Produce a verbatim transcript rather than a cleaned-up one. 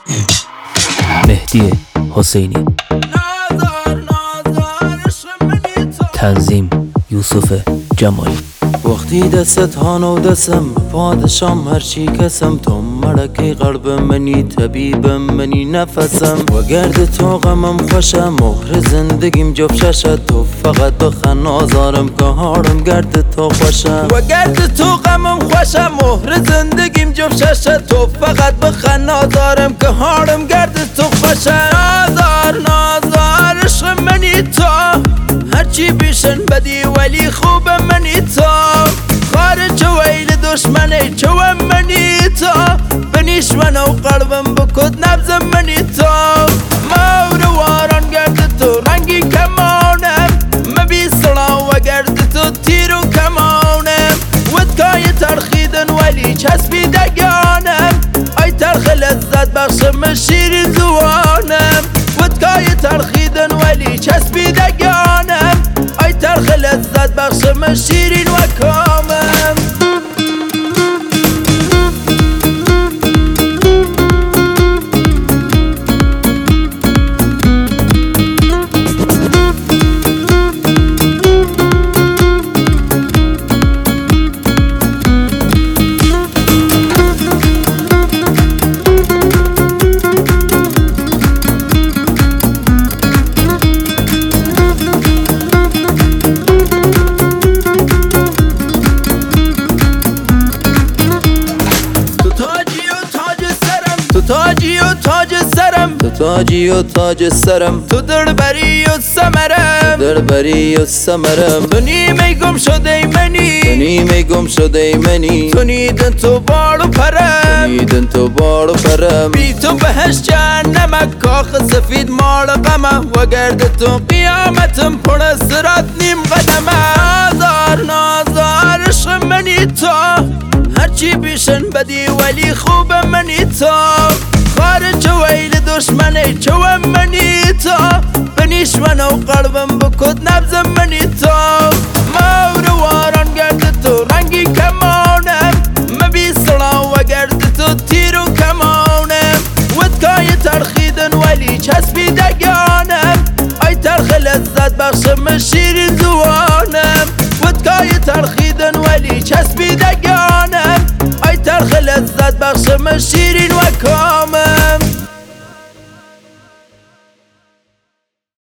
مهدی حسینی، تنظیم یوسف جمالی. وقتی دست هانو دستم پادشام هرچی کسم، تو ملکه قلب منی طبیب منی نفسم. و گرد تو غمم خوشم مهر زندگیم جفششت، تو فقط بخن آزارم که حالم گرد تو خوشم. و گرد تو غمم خوشم مهر زندگیم جفششت، تو فقط بخن آزارم که حالم گرد تو خوشم. نازار نازار عشق منی تو، هرچی بیشن بدی ولی خوب منی تو. خارج ویل دشمنی چو منی تو، بنیش من و قلبم بکد نبز منی تو. مورواران گرد تو رنگی کمانم، مبی سلا و گرد تو تیر و کمانم. ودکای ترخیدن ولی چسبی دگانم، ای ترخ لذت بخشم شیرین زوانم. ودکای ترخیدن ولی چسبی دگانم، ای ترخ لذت بخشم شیرین و کامم. تو تاجی و تاج سرم، تو تاجی و تاج سرم، تو دلبری و سمرم، دلبری و سمرم. تو نیمه گم شده منی، تو نیمه گم شده منی. تو نیدن تو بال و پرم، نیدن تو بال و پرم. بی تو بهش جهنمه کاخ سفید مال غمه، و گرد تو قیامتم پر صراط نیم قدمه. نازار نازار عشق منی تو، هرچی بیشن بدی ولی خوب منی تو. خارج ویل دشمنی چو منی تو، بنیش من و قلبم بکد نبز منی تو. مورواران گرد تو رنگی کمانم، مبی سلا و گرد تو تیر و کمانم. ودکای ترخیدن ولی چسبی دگانم، ای ترخ لذت بخشم شیرین زوانم. ودکای ترخیدن ولی چسبی دگانم، ای ترخ لذت بخشم شیرین و کامم.